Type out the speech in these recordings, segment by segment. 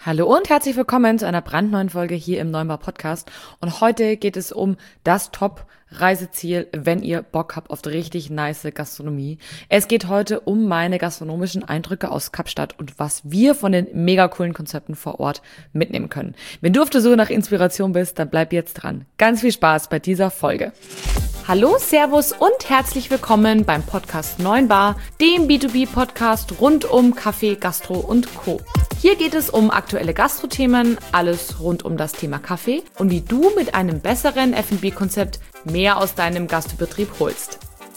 Hallo und herzlich willkommen zu einer brandneuen Folge hier im Neumar Podcast. Und heute geht es um das Top-Reiseziel, wenn ihr Bock habt auf richtig nice Gastronomie. Es geht heute um meine gastronomischen Eindrücke aus Kapstadt und was wir von den mega coolen Konzepten vor Ort mitnehmen können. Wenn du auf der Suche nach Inspiration bist, dann bleib jetzt dran. Ganz viel Spaß bei dieser Folge. Hallo, Servus und herzlich willkommen beim Podcast Neumar, dem B2B-Podcast rund um Kaffee, Gastro und Co. Hier geht es um aktuelle Gastro-Themen, alles rund um das Thema Kaffee und wie du mit einem besseren F&B-Konzept mehr aus deinem Gastbetrieb holst.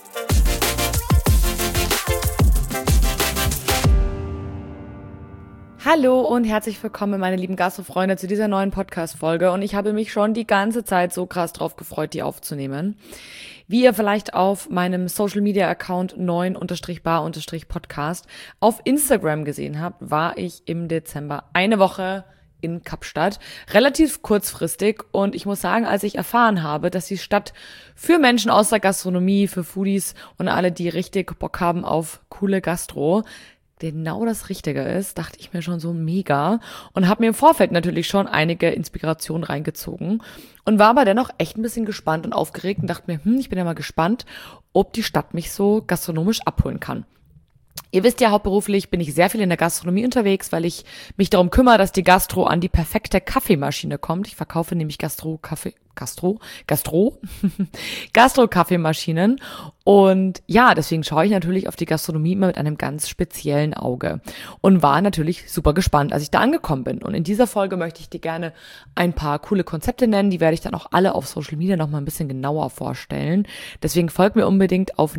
Hallo und herzlich willkommen, meine lieben Gastro-Freunde, zu dieser neuen Podcast-Folge. Und ich habe mich schon die ganze Zeit so krass drauf gefreut, die aufzunehmen. Wie ihr vielleicht auf meinem Social-Media-Account 9-bar-podcast auf Instagram gesehen habt, war ich im Dezember eine Woche in Kapstadt, relativ kurzfristig. Und ich muss sagen, als ich erfahren habe, dass die Stadt für Menschen aus der Gastronomie, für Foodies und alle, die richtig Bock haben auf coole Gastro, genau das Richtige ist, dachte ich mir schon so mega und habe mir im Vorfeld natürlich schon einige Inspirationen reingezogen und war aber dennoch echt ein bisschen gespannt und aufgeregt und dachte mir, ich bin ja mal gespannt, ob die Stadt mich so gastronomisch abholen kann. Ihr wisst ja, hauptberuflich bin ich sehr viel in der Gastronomie unterwegs, weil ich mich darum kümmere, dass die Gastro an die perfekte Kaffeemaschine kommt. Ich verkaufe nämlich Gastro-Kaffeemaschinen. Und ja, deswegen schaue ich natürlich auf die Gastronomie immer mit einem ganz speziellen Auge und war natürlich super gespannt, als ich da angekommen bin. Und in dieser Folge möchte ich dir gerne ein paar coole Konzepte nennen, die werde ich dann auch alle auf Social Media noch mal ein bisschen genauer vorstellen. Deswegen folgt mir unbedingt auf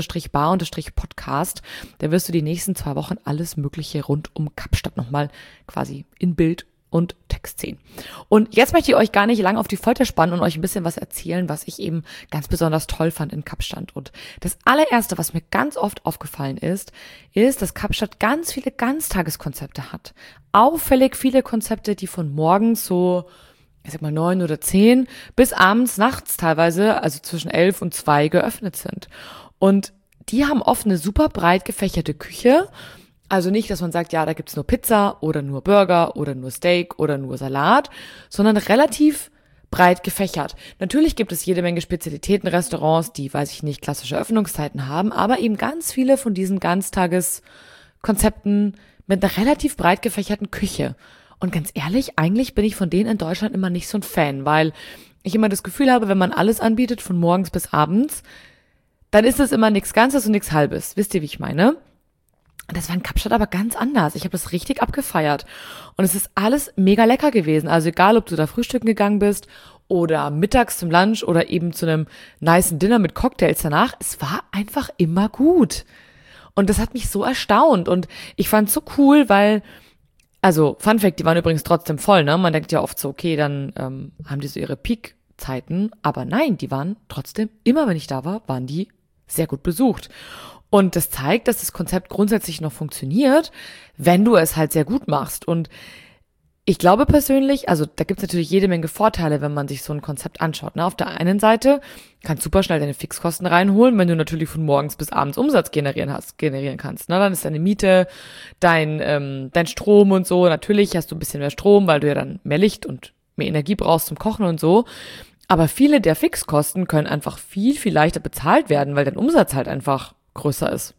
9-bar-podcast. Da wirst du die nächsten 2 Wochen alles Mögliche rund um Kapstadt nochmal quasi in Bild und Text sehen. Und jetzt möchte ich euch gar nicht lange auf die Folter spannen und euch ein bisschen was erzählen, was ich eben ganz besonders toll fand in Kapstadt. Und das allererste, was mir ganz oft aufgefallen ist, dass Kapstadt ganz viele Ganztageskonzepte hat. Auffällig viele Konzepte, die von morgens so, ich sag mal 9 oder 10 bis abends, nachts teilweise, also zwischen 11 und 2 geöffnet sind. Und die haben oft eine super breit gefächerte Küche. Also nicht, dass man sagt, ja, da gibt's nur Pizza oder nur Burger oder nur Steak oder nur Salat, sondern relativ breit gefächert. Natürlich gibt es jede Menge Spezialitätenrestaurants, die, weiß ich nicht, klassische Öffnungszeiten haben, aber eben ganz viele von diesen Ganztageskonzepten mit einer relativ breit gefächerten Küche. Und ganz ehrlich, eigentlich bin ich von denen in Deutschland immer nicht so ein Fan, weil ich immer das Gefühl habe, wenn man alles anbietet, von morgens bis abends, dann ist es immer nichts Ganzes und nichts Halbes. Wisst ihr, wie ich meine? Das war in Kapstadt aber ganz anders. Ich habe das richtig abgefeiert. Und es ist alles mega lecker gewesen. Also egal, ob du da frühstücken gegangen bist oder mittags zum Lunch oder eben zu einem nicen Dinner mit Cocktails danach. Es war einfach immer gut. Und das hat mich so erstaunt. Und ich fand es so cool, weil, also Fun Fact, die waren übrigens trotzdem voll, ne? Man denkt ja oft so, okay, dann haben die so ihre Peak-Zeiten. Aber nein, die waren trotzdem, immer wenn ich da war, waren die sehr gut besucht. Und das zeigt, dass das Konzept grundsätzlich noch funktioniert, wenn du es halt sehr gut machst. Und ich glaube persönlich, also da gibt es natürlich jede Menge Vorteile, wenn man sich so ein Konzept anschaut. Ne? Auf der einen Seite kannst du super schnell deine Fixkosten reinholen, wenn du natürlich von morgens bis abends Umsatz generieren kannst. Ne? Dann ist deine Miete, dein Strom und so. Natürlich hast du ein bisschen mehr Strom, weil du ja dann mehr Licht und mehr Energie brauchst zum Kochen und so. Aber viele der Fixkosten können einfach viel, viel leichter bezahlt werden, weil dein Umsatz halt einfach größer ist.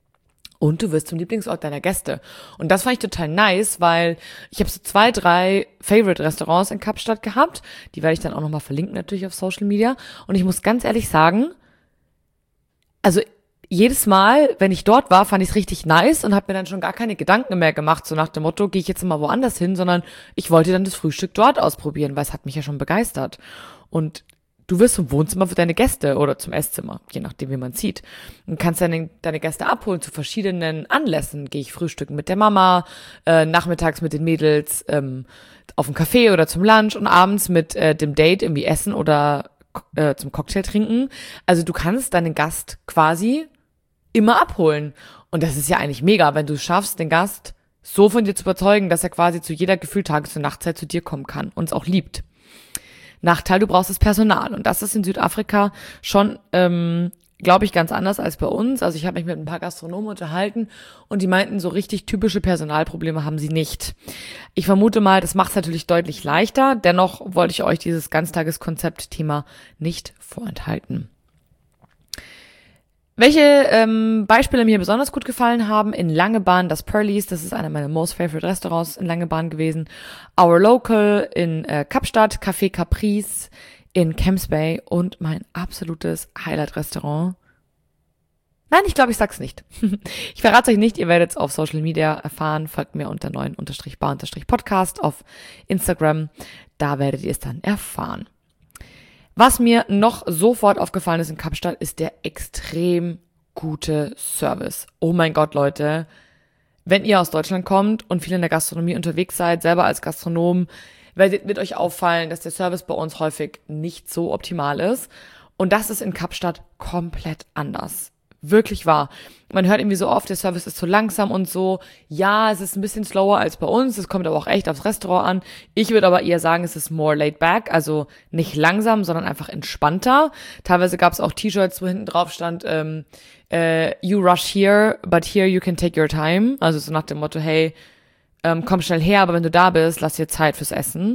Und du wirst zum Lieblingsort deiner Gäste. Und das fand ich total nice, weil ich habe so 2, 3 Favorite-Restaurants in Kapstadt gehabt. Die werde ich dann auch nochmal verlinken natürlich auf Social Media. Und ich muss ganz ehrlich sagen, also jedes Mal, wenn ich dort war, fand ich es richtig nice und habe mir dann schon gar keine Gedanken mehr gemacht, so nach dem Motto, gehe ich jetzt mal woanders hin, sondern ich wollte dann das Frühstück dort ausprobieren, weil es hat mich ja schon begeistert. Und du wirst zum Wohnzimmer für deine Gäste oder zum Esszimmer, je nachdem, wie man zieht. Und kannst deine Gäste abholen zu verschiedenen Anlässen. Gehe ich frühstücken mit der Mama, nachmittags mit den Mädels auf dem Café oder zum Lunch und abends mit dem Date irgendwie essen oder zum Cocktail trinken. Also du kannst deinen Gast quasi immer abholen. Und das ist ja eigentlich mega, wenn du es schaffst, den Gast so von dir zu überzeugen, dass er quasi zu jeder gefühlt Tages- und Nachtzeit zu dir kommen kann und es auch liebt. Nachteil, du brauchst das Personal. Und das ist in Südafrika schon glaube ich, ganz anders als bei uns. Also ich habe mich mit ein paar Gastronomen unterhalten und die meinten, so richtig typische Personalprobleme haben sie nicht. Ich vermute mal, das macht es natürlich deutlich leichter. Dennoch wollte ich euch dieses Ganztageskonzept-Thema nicht vorenthalten. Welche Beispiele mir besonders gut gefallen haben, in Langebahn das Pearlies, das ist einer meiner most favorite Restaurants in Langebahn gewesen. Our Local in Kapstadt, Café Caprice in Camps Bay und mein absolutes Highlight-Restaurant. Nein, ich glaube, ich sag's nicht. Ich verrate euch nicht, ihr werdet es auf Social Media erfahren. Folgt mir unter neuen_bar_podcast auf Instagram. Da werdet ihr es dann erfahren. Was mir noch sofort aufgefallen ist in Kapstadt, ist der extrem gute Service. Oh mein Gott, Leute. Wenn ihr aus Deutschland kommt und viel in der Gastronomie unterwegs seid, selber als Gastronom, wird euch auffallen, dass der Service bei uns häufig nicht so optimal ist. Und das ist in Kapstadt komplett anders. Wirklich wahr. Man hört irgendwie so oft, der Service ist zu langsam und so. Ja, es ist ein bisschen slower als bei uns. Es kommt aber auch echt aufs Restaurant an. Ich würde aber eher sagen, es ist more laid back. Also nicht langsam, sondern einfach entspannter. Teilweise gab es auch T-Shirts, wo hinten drauf stand, you rush here, but here you can take your time. Also so nach dem Motto, hey, komm schnell her, aber wenn du da bist, lass dir Zeit fürs Essen.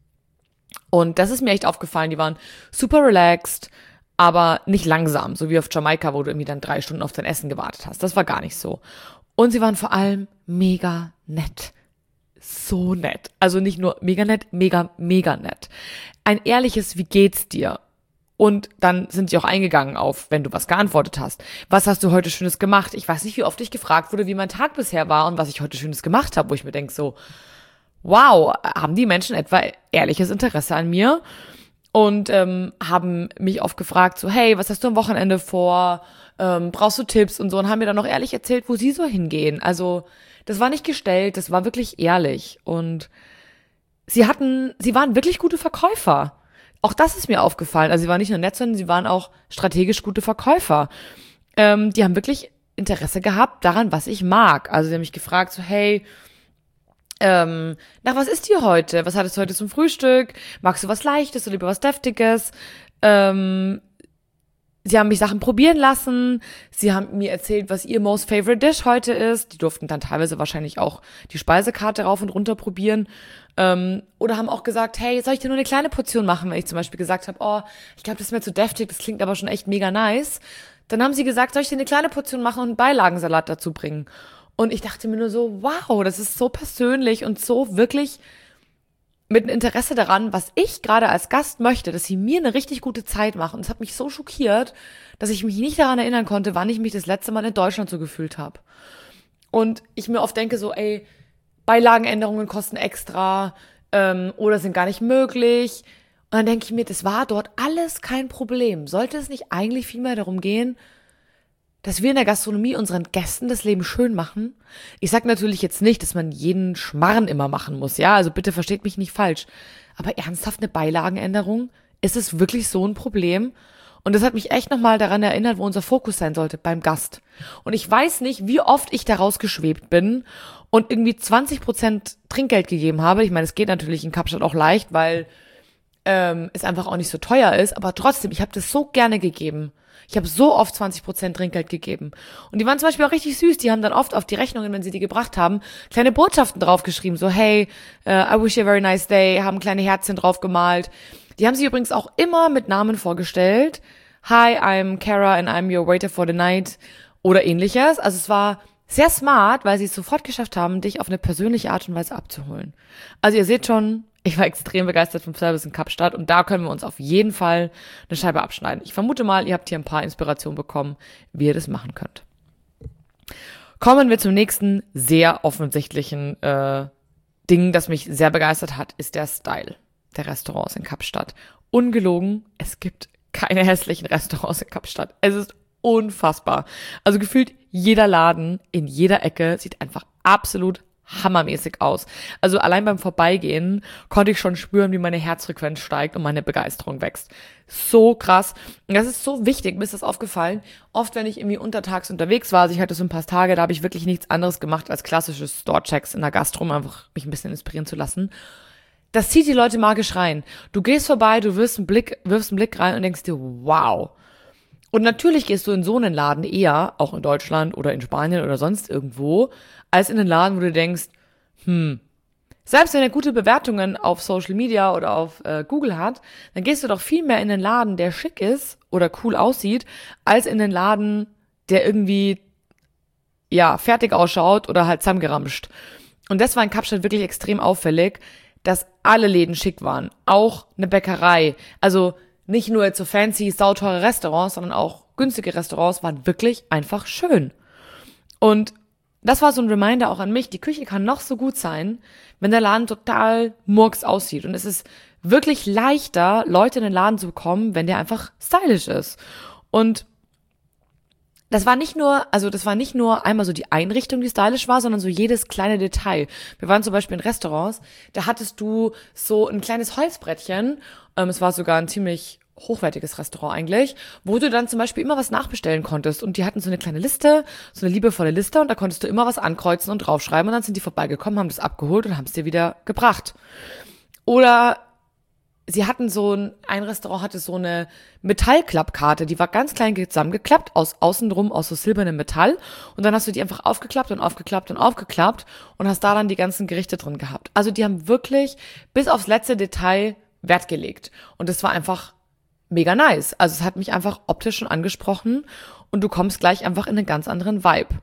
Und das ist mir echt aufgefallen. Die waren super relaxed, aber nicht langsam, so wie auf Jamaika, wo du irgendwie dann 3 Stunden auf dein Essen gewartet hast. Das war gar nicht so. Und sie waren vor allem mega nett. So nett. Also nicht nur mega nett, mega, mega nett. Ein ehrliches, wie geht's dir? Und dann sind sie auch eingegangen auf, wenn du was geantwortet hast. Was hast du heute Schönes gemacht? Ich weiß nicht, wie oft ich gefragt wurde, wie mein Tag bisher war und was ich heute Schönes gemacht habe, wo ich mir denke so, wow, haben die Menschen etwa ehrliches Interesse an mir? Und haben mich oft gefragt, so, hey, was hast du am Wochenende vor? Brauchst du Tipps und so? Und haben mir dann noch ehrlich erzählt, wo sie so hingehen. Also das war nicht gestellt, das war wirklich ehrlich. Und sie waren wirklich gute Verkäufer. Auch das ist mir aufgefallen. Also sie waren nicht nur nett, sondern sie waren auch strategisch gute Verkäufer. Die haben wirklich Interesse gehabt daran, was ich mag. Also sie haben mich gefragt, so, hey, nach was isst ihr heute? Was hattest du heute zum Frühstück? Magst du was Leichtes oder lieber was Deftiges? Sie haben mich Sachen probieren lassen. Sie haben mir erzählt, was ihr most favorite dish heute ist. Die durften dann teilweise wahrscheinlich auch die Speisekarte rauf und runter probieren. Oder haben auch gesagt, hey, soll ich dir nur eine kleine Portion machen? Wenn ich zum Beispiel gesagt habe, oh, ich glaube, das ist mir zu deftig, das klingt aber schon echt mega nice. Dann haben sie gesagt, soll ich dir eine kleine Portion machen und einen Beilagensalat dazu bringen? Und ich dachte mir nur so, wow, das ist so persönlich und so wirklich mit einem Interesse daran, was ich gerade als Gast möchte, dass sie mir eine richtig gute Zeit machen. Und es hat mich so schockiert, dass ich mich nicht daran erinnern konnte, wann ich mich das letzte Mal in Deutschland so gefühlt habe. Und ich mir oft denke so, ey, Beilagenänderungen kosten extra oder sind gar nicht möglich. Und dann denke ich mir, das war dort alles kein Problem. Sollte es nicht eigentlich viel mehr darum gehen, dass wir in der Gastronomie unseren Gästen das Leben schön machen? Ich sag natürlich jetzt nicht, dass man jeden Schmarrn immer machen muss, ja? Also bitte versteht mich nicht falsch. Aber ernsthaft eine Beilagenänderung? Ist es wirklich so ein Problem? Und das hat mich echt nochmal daran erinnert, wo unser Fokus sein sollte, beim Gast. Und ich weiß nicht, wie oft ich da rausgeschwebt bin und irgendwie 20% Trinkgeld gegeben habe. Ich meine, es geht natürlich in Kapstadt auch leicht, weil es einfach auch nicht so teuer ist. Aber trotzdem, ich habe das so gerne gegeben. Ich habe so oft 20% Trinkgeld gegeben. Und die waren zum Beispiel auch richtig süß. Die haben dann oft auf die Rechnungen, wenn sie die gebracht haben, kleine Botschaften draufgeschrieben. So, hey, I wish you a very nice day. Haben kleine Herzchen drauf gemalt. Die haben sich übrigens auch immer mit Namen vorgestellt. Hi, I'm Kara and I'm your waiter for the night. Oder ähnliches. Also es war sehr smart, weil sie es sofort geschafft haben, dich auf eine persönliche Art und Weise abzuholen. Also ihr seht schon, ich war extrem begeistert vom Service in Kapstadt und da können wir uns auf jeden Fall eine Scheibe abschneiden. Ich vermute mal, ihr habt hier ein paar Inspirationen bekommen, wie ihr das machen könnt. Kommen wir zum nächsten sehr offensichtlichen Ding, das mich sehr begeistert hat, ist der Style der Restaurants in Kapstadt. Ungelogen, es gibt keine hässlichen Restaurants in Kapstadt. Es ist unfassbar. Also gefühlt jeder Laden in jeder Ecke sieht einfach absolut hammermäßig aus. Also allein beim Vorbeigehen konnte ich schon spüren, wie meine Herzfrequenz steigt und meine Begeisterung wächst. So krass. Und das ist so wichtig, mir ist das aufgefallen. Oft, wenn ich irgendwie untertags unterwegs war, also ich hatte so ein paar Tage, da habe ich wirklich nichts anderes gemacht als klassische Store-Checks in der Gastro, um einfach mich ein bisschen inspirieren zu lassen. Das zieht die Leute magisch rein. Du gehst vorbei, du wirfst einen Blick rein und denkst dir, wow. Und natürlich gehst du in so einen Laden eher, auch in Deutschland oder in Spanien oder sonst irgendwo, als in einen Laden, wo du denkst, selbst wenn er gute Bewertungen auf Social Media oder auf Google hat, dann gehst du doch viel mehr in den Laden, der schick ist oder cool aussieht, als in den Laden, der irgendwie, ja, fertig ausschaut oder halt zusammengeramscht. Und das war in Kapstadt wirklich extrem auffällig, dass alle Läden schick waren. Auch eine Bäckerei. Also nicht nur jetzt so fancy, sauteure Restaurants, sondern auch günstige Restaurants waren wirklich einfach schön. Und das war so ein Reminder auch an mich, die Küche kann noch so gut sein, wenn der Laden total murks aussieht. Und es ist wirklich leichter, Leute in den Laden zu bekommen, wenn der einfach stylisch ist. Und das war nicht nur einmal so die Einrichtung, die stylisch war, sondern so jedes kleine Detail. Wir waren zum Beispiel in Restaurants, da hattest du so ein kleines Holzbrettchen, es war sogar ein ziemlich hochwertiges Restaurant eigentlich, wo du dann zum Beispiel immer was nachbestellen konntest. Und die hatten so eine kleine Liste, so eine liebevolle Liste, und da konntest du immer was ankreuzen und draufschreiben, und dann sind die vorbeigekommen, haben das abgeholt und haben es dir wieder gebracht. Oder sie hatten ein Restaurant hatte so eine Metallklappkarte, die war ganz klein zusammengeklappt, außenrum aus so silbernem Metall, und dann hast du die einfach aufgeklappt und aufgeklappt und aufgeklappt und hast da dann die ganzen Gerichte drin gehabt. Also die haben wirklich bis aufs letzte Detail Wert gelegt, und das war einfach mega nice. Also es hat mich einfach optisch schon angesprochen, und du kommst gleich einfach in einen ganz anderen Vibe.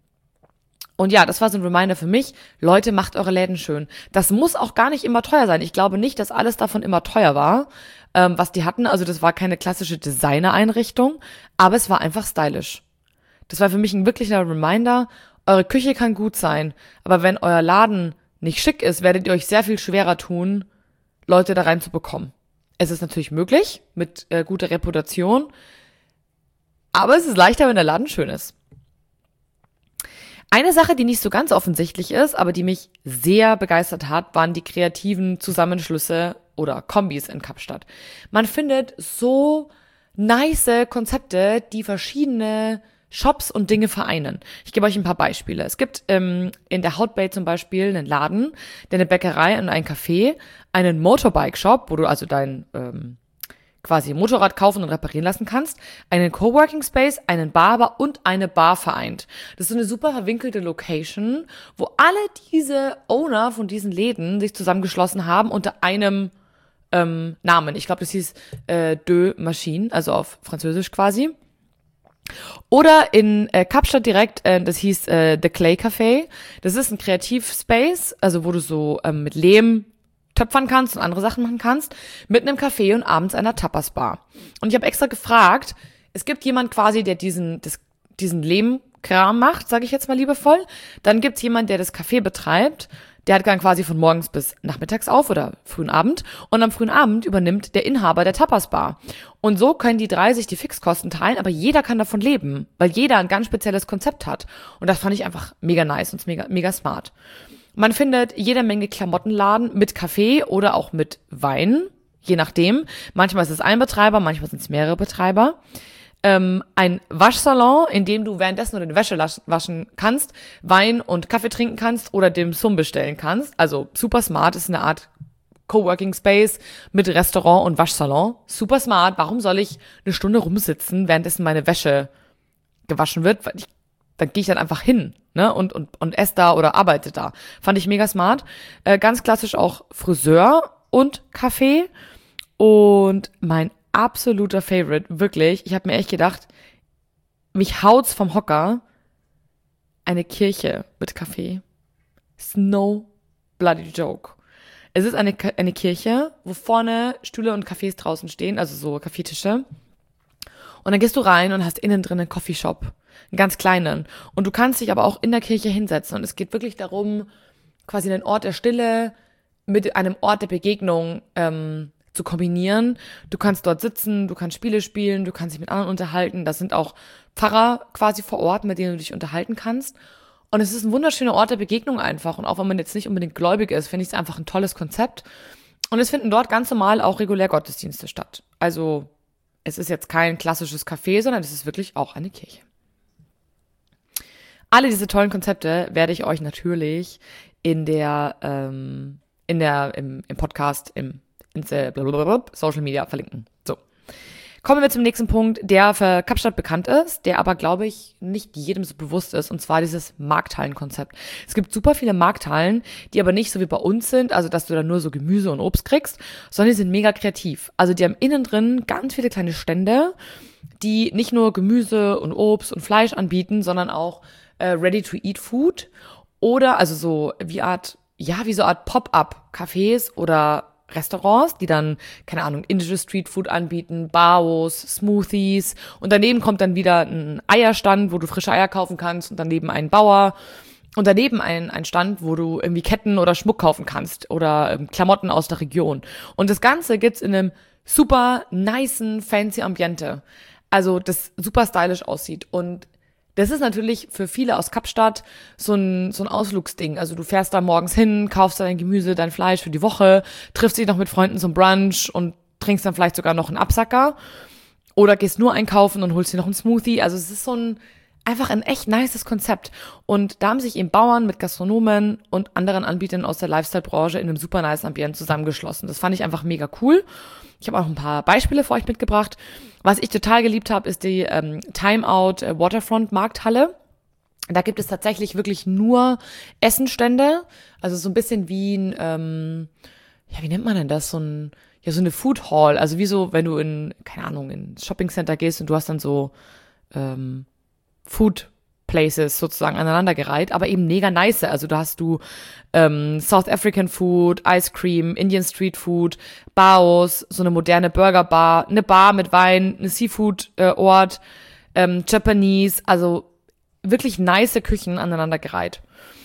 Und ja, das war so ein Reminder für mich. Leute, macht eure Läden schön. Das muss auch gar nicht immer teuer sein. Ich glaube nicht, dass alles davon immer teuer war, was die hatten. Also das war keine klassische Designer-Einrichtung, aber es war einfach stylisch. Das war für mich ein wirklicher Reminder. Eure Küche kann gut sein, aber wenn euer Laden nicht schick ist, werdet ihr euch sehr viel schwerer tun, Leute da reinzubekommen. Es ist natürlich möglich, mit guter Reputation, aber es ist leichter, wenn der Laden schön ist. Eine Sache, die nicht so ganz offensichtlich ist, aber die mich sehr begeistert hat, waren die kreativen Zusammenschlüsse oder Kombis in Kapstadt. Man findet so nice Konzepte, die verschiedene Shops und Dinge vereinen. Ich gebe euch ein paar Beispiele. Es gibt in der Hout Bay zum Beispiel einen Laden, der eine Bäckerei und ein Café, einen Motorbike-Shop, wo du also dein quasi Motorrad kaufen und reparieren lassen kannst, einen Coworking Space, einen Barber und eine Bar vereint. Das ist so eine super verwinkelte Location, wo alle diese Owner von diesen Läden sich zusammengeschlossen haben unter einem Namen. Ich glaube, das hieß Deux Machines, also auf Französisch quasi. Oder in Kapstadt direkt, das hieß The Clay Café. Das ist ein Kreativspace, also wo du so mit Lehm töpfern kannst und andere Sachen machen kannst, mit einem Café und abends einer Tapas-Bar. Und ich habe extra gefragt, es gibt jemand quasi, der diesen Lehmkram macht, sage ich jetzt mal liebevoll. Dann gibt's jemand, der das Café betreibt. Der hat dann quasi von morgens bis nachmittags auf oder frühen Abend. Und am frühen Abend übernimmt der Inhaber der Tapas-Bar. Und so können die drei sich die Fixkosten teilen, aber jeder kann davon leben, weil jeder ein ganz spezielles Konzept hat. Und das fand ich einfach mega nice und mega, mega smart. Man findet jede Menge Klamottenladen mit Kaffee oder auch mit Wein, je nachdem. Manchmal ist es ein Betreiber, manchmal sind es mehrere Betreiber. Ein Waschsalon, in dem du währenddessen nur deine Wäsche waschen kannst, Wein und Kaffee trinken kannst oder Dim Sum bestellen kannst. Also super smart, ist eine Art Coworking Space mit Restaurant und Waschsalon. Super smart. Warum soll ich eine Stunde rumsitzen, währenddessen meine Wäsche gewaschen wird? Dann gehe ich dann einfach hin, ne, und esse da oder arbeite da. Fand ich mega smart. Ganz klassisch auch Friseur und Café. Und mein absoluter Favorite, wirklich, ich habe mir echt gedacht, mich haut's vom Hocker, eine Kirche mit Café. It's no bloody joke. Es ist eine Kirche, wo vorne Stühle und Cafés draußen stehen, also so Kaffeetische. Und dann gehst du rein und hast innen drin einen Coffeeshop, einen ganz kleinen. Und du kannst dich aber auch in der Kirche hinsetzen. Und es geht wirklich darum, quasi einen Ort der Stille mit einem Ort der Begegnung zu kombinieren. Du kannst dort sitzen, du kannst Spiele spielen, du kannst dich mit anderen unterhalten. Das sind auch Pfarrer quasi vor Ort, mit denen du dich unterhalten kannst. Und es ist ein wunderschöner Ort der Begegnung einfach. Und auch wenn man jetzt nicht unbedingt gläubig ist, finde ich es einfach ein tolles Konzept. Und es finden dort ganz normal auch regulär Gottesdienste statt. Also es ist jetzt kein klassisches Café, sondern es ist wirklich auch eine Kirche. Alle diese tollen Konzepte werde ich euch natürlich im Podcast, im Social Media verlinken. So. Kommen wir zum nächsten Punkt, der für Kapstadt bekannt ist, der aber, glaube ich, nicht jedem so bewusst ist, und zwar dieses Markthallenkonzept. Es gibt super viele Markthallen, die aber nicht so wie bei uns sind, also dass du da nur so Gemüse und Obst kriegst, sondern die sind mega kreativ. Also die haben innen drin ganz viele kleine Stände, die nicht nur Gemüse und Obst und Fleisch anbieten, sondern auch Ready-to-Eat-Food oder also so wie so Art Pop-up-Cafés oder Restaurants, die dann, keine Ahnung, indische Streetfood anbieten, Baos, Smoothies und daneben kommt dann wieder ein Eierstand, wo du frische Eier kaufen kannst und daneben ein Bauer und daneben ein Stand, wo du irgendwie Ketten oder Schmuck kaufen kannst oder Klamotten aus der Region. Und das Ganze gibt's in einem super nicen, fancy Ambiente. Also das super stylisch aussieht und das ist natürlich für viele aus Kapstadt so ein Ausflugsding. Also du fährst da morgens hin, kaufst dein Gemüse, dein Fleisch für die Woche, triffst dich noch mit Freunden zum Brunch und trinkst dann vielleicht sogar noch einen Absacker. Oder gehst nur einkaufen und holst dir noch einen Smoothie. Also es ist einfach ein echt nices Konzept. Und da haben sich eben Bauern mit Gastronomen und anderen Anbietern aus der Lifestyle-Branche in einem super nice Ambiente zusammengeschlossen. Das fand ich einfach mega cool. Ich habe auch ein paar Beispiele für euch mitgebracht. Was ich total geliebt habe, ist die Timeout Waterfront Markthalle. Da gibt es tatsächlich wirklich nur Essenstände. Also so ein bisschen wie wie nennt man denn das? So eine Food Hall. Also wie so, wenn du keine Ahnung, ins Shopping Center gehst und du hast dann so Food Places sozusagen aneinandergereiht, aber eben mega nice. Also da hast du South African Food, Ice Cream, Indian Street Food, Baos, so eine moderne Burger Bar, eine Bar mit Wein, eine Seafood Ort, Japanese, also wirklich nice Küchen aneinandergereiht.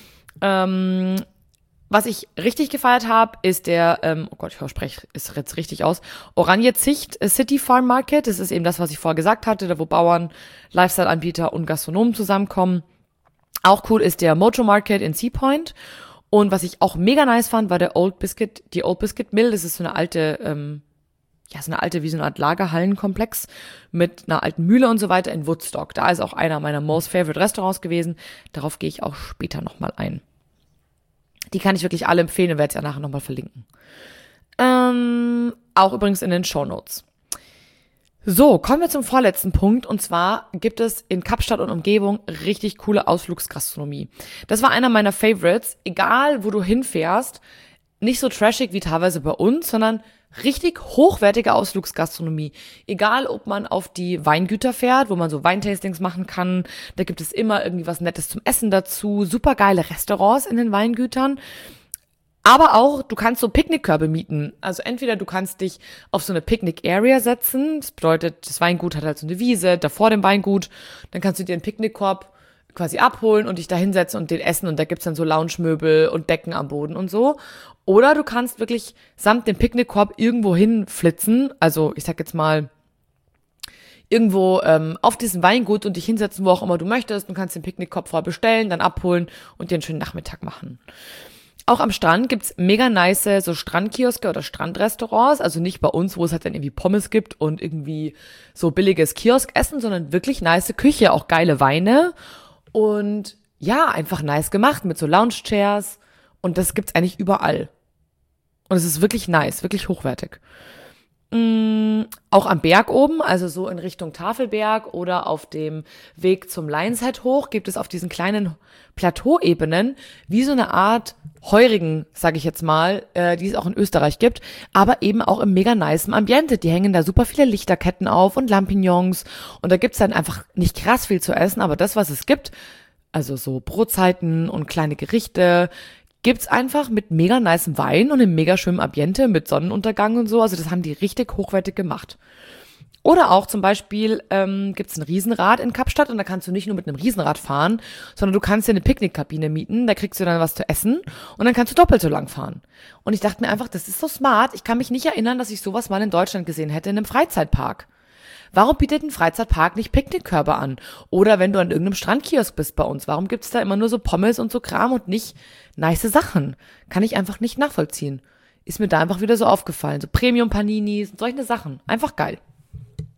Was ich richtig gefeiert habe, ist der, oh Gott, ich spreche es jetzt richtig aus, Oranjezicht City Farm Market. Das ist eben das, was ich vorher gesagt hatte, da wo Bauern, Lifestyle-Anbieter und Gastronomen zusammenkommen. Auch cool ist der Mojo Market in Sea Point. Und was ich auch mega nice fand, war die Old Biscuit Mill. Das ist so eine alte, wie so eine Art Lagerhallenkomplex mit einer alten Mühle und so weiter in Woodstock. Da ist auch einer meiner most favorite Restaurants gewesen. Darauf gehe ich auch später nochmal ein. Die kann ich wirklich alle empfehlen und werde es ja nachher nochmal verlinken. Auch übrigens in den Shownotes. So, kommen wir zum vorletzten Punkt. Und zwar gibt es in Kapstadt und Umgebung richtig coole Ausflugsgastronomie. Das war einer meiner Favorites. Egal, wo du hinfährst, nicht so trashig wie teilweise bei uns, sondern richtig hochwertige Ausflugsgastronomie. Egal, ob man auf die Weingüter fährt, wo man so Weintastings machen kann, da gibt es immer irgendwie was Nettes zum Essen dazu, super geile Restaurants in den Weingütern. Aber auch, du kannst so Picknickkörbe mieten. Also entweder du kannst dich auf so eine Picknick-Area setzen, das bedeutet, das Weingut hat halt so eine Wiese, da vor dem Weingut, dann kannst du dir einen Picknickkorb quasi abholen und dich da hinsetzen und den essen und da gibt's dann so Lounge-Möbel und Decken am Boden und so. Oder du kannst wirklich samt dem Picknickkorb irgendwo hinflitzen, also ich sag jetzt mal irgendwo auf diesem Weingut und dich hinsetzen, wo auch immer du möchtest. Du kannst den Picknickkorb vorher bestellen, dann abholen und dir einen schönen Nachmittag machen. Auch am Strand gibt's mega nice so Strandkioske oder Strandrestaurants, also nicht bei uns, wo es halt dann irgendwie Pommes gibt und irgendwie so billiges Kioskessen, sondern wirklich nice Küche, auch geile Weine und ja, einfach nice gemacht mit so Lounge-Chairs und das gibt's eigentlich überall. Und es ist wirklich nice, wirklich hochwertig. Auch am Berg oben, also so in Richtung Tafelberg oder auf dem Weg zum Lions Head hoch, gibt es auf diesen kleinen Plateauebenen wie so eine Art Heurigen, sage ich jetzt mal, die es auch in Österreich gibt, aber eben auch im mega nicen Ambiente. Die hängen da super viele Lichterketten auf und Lampignons und da gibt's dann einfach nicht krass viel zu essen, aber das, was es gibt, also so Brotzeiten und kleine Gerichte, gibt's einfach mit mega nicem Wein und einem mega schönen Ambiente mit Sonnenuntergang und so. Also das haben die richtig hochwertig gemacht. Oder auch zum Beispiel gibt's ein Riesenrad in Kapstadt und da kannst du nicht nur mit einem Riesenrad fahren, sondern du kannst dir eine Picknickkabine mieten, da kriegst du dann was zu essen und dann kannst du doppelt so lang fahren. Und ich dachte mir einfach, das ist so smart. Ich kann mich nicht erinnern, dass ich sowas mal in Deutschland gesehen hätte in einem Freizeitpark. Warum bietet ein Freizeitpark nicht Picknickkörbe an? Oder wenn du an irgendeinem Strandkiosk bist bei uns, warum gibt's da immer nur so Pommes und so Kram und nicht nice Sachen? Kann ich einfach nicht nachvollziehen. Ist mir da einfach wieder so aufgefallen. So Premium-Paninis und solche Sachen. Einfach geil.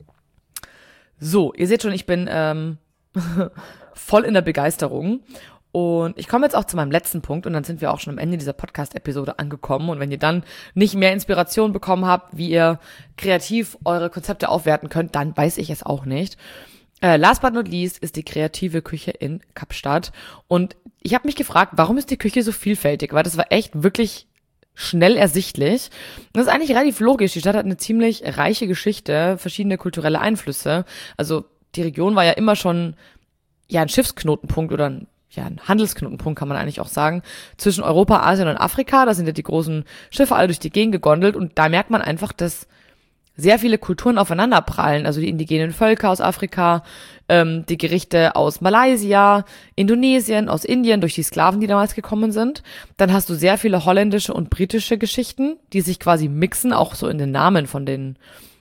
So, ihr seht schon, ich bin voll in der Begeisterung. Und ich komme jetzt auch zu meinem letzten Punkt und dann sind wir auch schon am Ende dieser Podcast-Episode angekommen. Und wenn ihr dann nicht mehr Inspiration bekommen habt, wie ihr kreativ eure Konzepte aufwerten könnt, dann weiß ich es auch nicht. Last but not least ist die kreative Küche in Kapstadt. Und ich habe mich gefragt, warum ist die Küche so vielfältig? Weil das war echt wirklich schnell ersichtlich. Das ist eigentlich relativ logisch. Die Stadt hat eine ziemlich reiche Geschichte, verschiedene kulturelle Einflüsse. Also die Region war ja immer schon ein Schiffsknotenpunkt oder ein Handelsknotenpunkt, kann man eigentlich auch sagen, zwischen Europa, Asien und Afrika. Da sind ja die großen Schiffe alle durch die Gegend gegondelt und da merkt man einfach, dass sehr viele Kulturen aufeinander prallen, also die indigenen Völker aus Afrika, die Gerichte aus Malaysia, Indonesien, aus Indien, durch die Sklaven, die damals gekommen sind. Dann hast du sehr viele holländische und britische Geschichten, die sich quasi mixen, auch so in den Namen von den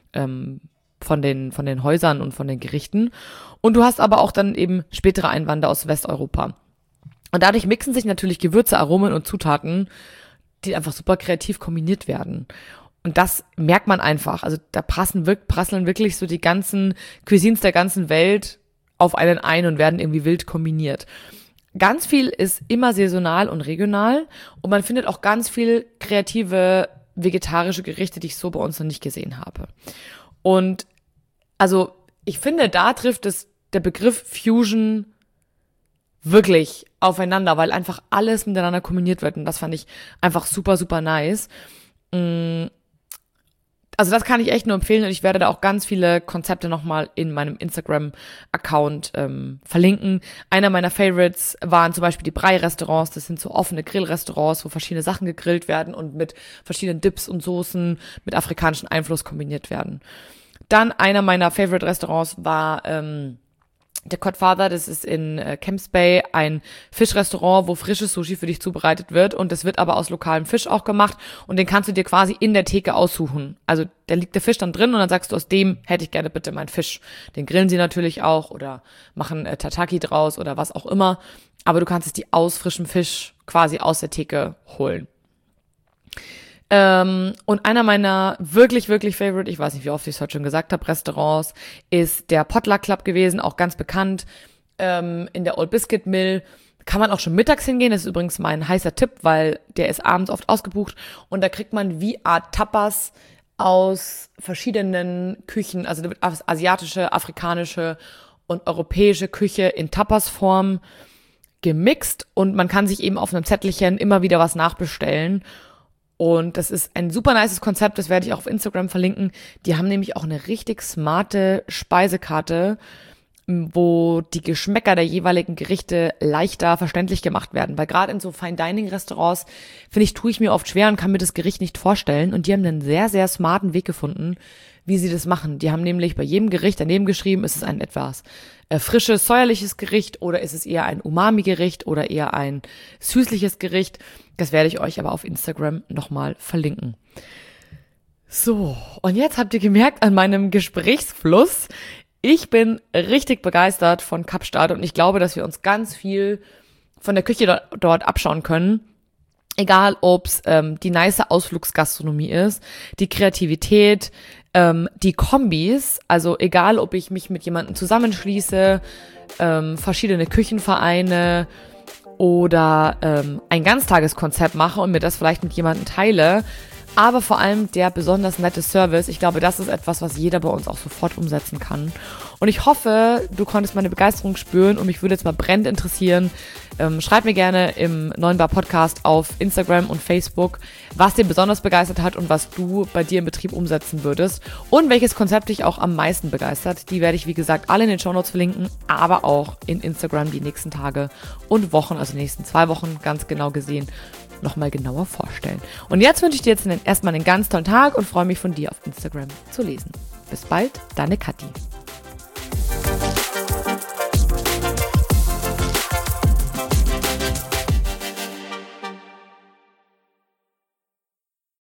Häusern und von den Gerichten. Und du hast aber auch dann eben spätere Einwanderer aus Westeuropa. Und dadurch mixen sich natürlich Gewürze, Aromen und Zutaten, die einfach super kreativ kombiniert werden. Und das merkt man einfach. Also da prasseln wirklich so die ganzen Cuisines der ganzen Welt auf einen ein und werden irgendwie wild kombiniert. Ganz viel ist immer saisonal und regional und man findet auch ganz viel kreative vegetarische Gerichte, die ich so bei uns noch nicht gesehen habe. Und also ich finde, da trifft es der Begriff Fusion wirklich aufeinander, weil einfach alles miteinander kombiniert wird und das fand ich einfach super, super nice. Also das kann ich echt nur empfehlen und ich werde da auch ganz viele Konzepte nochmal in meinem Instagram-Account verlinken. Einer meiner Favorites waren zum Beispiel die Brei-Restaurants. Das sind so offene Grillrestaurants, wo verschiedene Sachen gegrillt werden und mit verschiedenen Dips und Soßen mit afrikanischem Einfluss kombiniert werden. Dann einer meiner Favorite-Restaurants war der Godfather, das ist in Camps Bay ein Fischrestaurant, wo frisches Sushi für dich zubereitet wird und das wird aber aus lokalem Fisch auch gemacht und den kannst du dir quasi in der Theke aussuchen. Also da liegt der Fisch dann drin und dann sagst du, aus dem hätte ich gerne bitte meinen Fisch. Den grillen sie natürlich auch oder machen Tataki draus oder was auch immer, aber du kannst es dir aus frischem Fisch quasi aus der Theke holen. Und einer meiner wirklich, wirklich Favorite, ich weiß nicht, wie oft ich es heute schon gesagt habe, Restaurants, ist der Potluck Club gewesen, auch ganz bekannt, in der Old Biscuit Mill. Kann man auch schon mittags hingehen, das ist übrigens mein heißer Tipp, weil der ist abends oft ausgebucht und da kriegt man wie Art Tapas aus verschiedenen Küchen, also asiatische, afrikanische und europäische Küche in Tapas-Form gemixt und man kann sich eben auf einem Zettelchen immer wieder was nachbestellen. Und das ist ein super nices Konzept, das werde ich auch auf Instagram verlinken. Die haben nämlich auch eine richtig smarte Speisekarte, wo die Geschmäcker der jeweiligen Gerichte leichter verständlich gemacht werden. Weil gerade in so Fine-Dining-Restaurants, finde ich, tue ich mir oft schwer und kann mir das Gericht nicht vorstellen. Und die haben einen sehr, sehr smarten Weg gefunden, wie sie das machen. Die haben nämlich bei jedem Gericht daneben geschrieben, ist es ein etwas frisches, säuerliches Gericht oder ist es eher ein Umami-Gericht oder eher ein süßliches Gericht. Das werde ich euch aber auf Instagram nochmal verlinken. So, und jetzt habt ihr gemerkt an meinem Gesprächsfluss, ich bin richtig begeistert von Kapstadt und ich glaube, dass wir uns ganz viel von der Küche dort abschauen können. Egal, ob's die nice Ausflugsgastronomie ist, die Kreativität, die Kombis, also egal, ob ich mich mit jemandem zusammenschließe, verschiedene Küchenvereine oder ein Ganztageskonzept mache und mir das vielleicht mit jemandem teile, aber vor allem der besonders nette Service. Ich glaube, das ist etwas, was jeder bei uns auch sofort umsetzen kann. Und ich hoffe, du konntest meine Begeisterung spüren und mich würde jetzt mal brennend interessieren. Schreib mir gerne im Neuen Bar Podcast auf Instagram und Facebook, was dir besonders begeistert hat und was du bei dir im Betrieb umsetzen würdest und welches Konzept dich auch am meisten begeistert. Die werde ich, wie gesagt, alle in den Shownotes verlinken, aber auch in Instagram die nächsten Tage und Wochen, also die nächsten 2 Wochen ganz genau gesehen, nochmal genauer vorstellen. Und jetzt wünsche ich dir jetzt erstmal einen ganz tollen Tag und freue mich von dir auf Instagram zu lesen. Bis bald, deine Kathi.